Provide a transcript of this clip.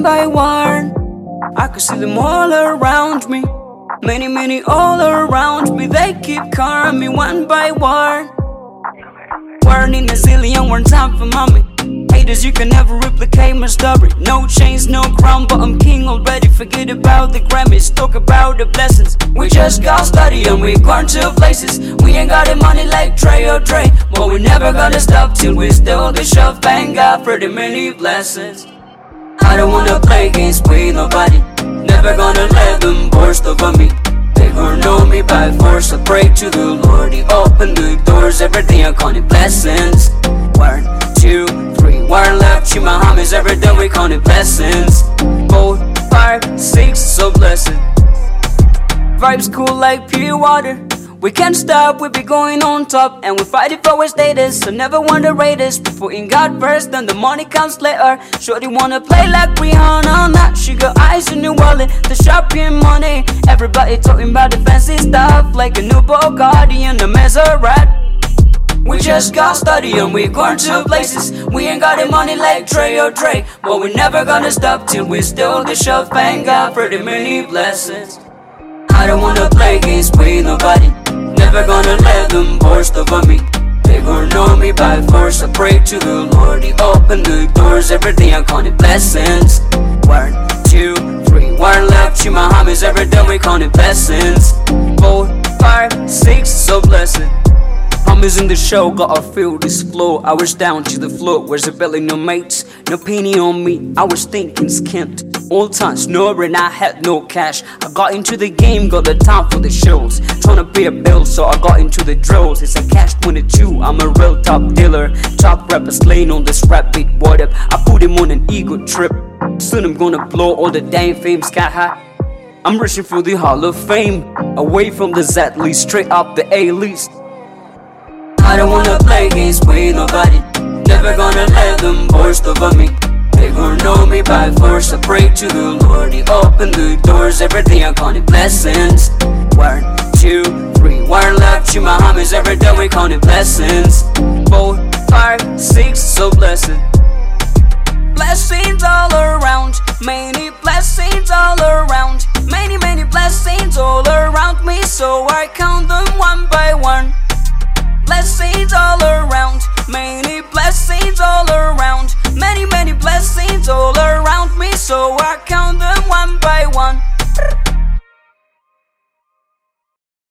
by one. I could see them all around me. Many, many all around me. They keep calling me one by one. Warning a zillion, one time for mommy. Haters, you can never replicate my story. No chains, no crown, but I'm king already. Forget about the Grammys, talk about the blessings. We just got study and we gone to places. We ain't got the money like Trey or Dre, but we never gonna stop till we steal the shelf. Thank God for the many blessings. I don't wanna play games with nobody. Never gonna let them boast over me. They gon' know me by force. I pray to the Lord, He open the doors. Everything I call it blessings. 1, 2, 3, 1 left. You my homies, every day we call it blessings. 4, 5, 6, so blessed. Vibes cool like pure water. We can't stop, we be going on top. And we fighting for our status, so never underrate us. We putting God first, then the money comes later. Shorty wanna play like Rihanna, not. She got eyes in New Wallet, the shopping money. Everybody talking about the fancy stuff, like a new Bugatti and a Maserati. We just got study and we gone to places. We ain't got the money like Trey or Dre, but we never gonna stop till we steal the shelf. Thank God for the many blessings. I don't wanna play games with nobody. Never gonna let them boast over me. They gon' know me by force. I pray to the Lord, He open the doors. Everything I call it blessings. 1, 2, 3, 1 left. You my homies, every day we call it blessings. 4, 5, 6, so blessed. Homies in the show, gotta feel this flow. I was down to the floor, where's the belly, no mates, no penny on me. I was thinking skint, all time snoring, I had no cash. I got into the game, got the time for the shows. Tryna pay a bill, so I got into the drills. It's a cash 22, I'm a real top dealer. Top rapper slaying on this rap beat, what up? I put him on an ego trip. Soon I'm gonna blow all the damn fame sky high. I'm reaching for the Hall of Fame, away from the Z-list, straight up the A-list. I don't wanna play games with nobody. Never gonna let them boast over me. They gon' know me by force. I pray to the Lord, He open the doors. Everything I call it blessings. 1, 2, 3, 1 left. You my homies, every day we call it blessings. 4, 5, 6, so blessed. Blessings all around, many blessings all around. Many, many blessings all around me, so I count them one by one. Blessings all around, many blessings all around. Many, many blessings all around me, so I